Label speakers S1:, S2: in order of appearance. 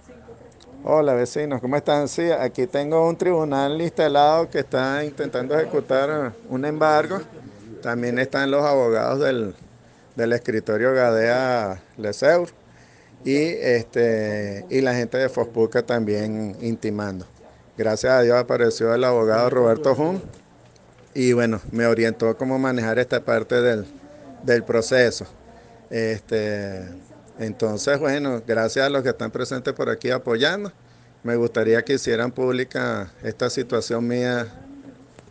S1: Hola vecinos, ¿cómo están? Sí, aquí tengo un tribunal instalado que está intentando ejecutar un embargo. También están los abogados del escritorio Gadea Leseur y la gente de Fospuca también intimando. Gracias a Dios apareció el abogado Roberto Jun y bueno, me orientó cómo manejar esta parte del proceso. Este, entonces, bueno, gracias a los que están presentes por aquí apoyando. Me gustaría que hicieran pública esta situación mía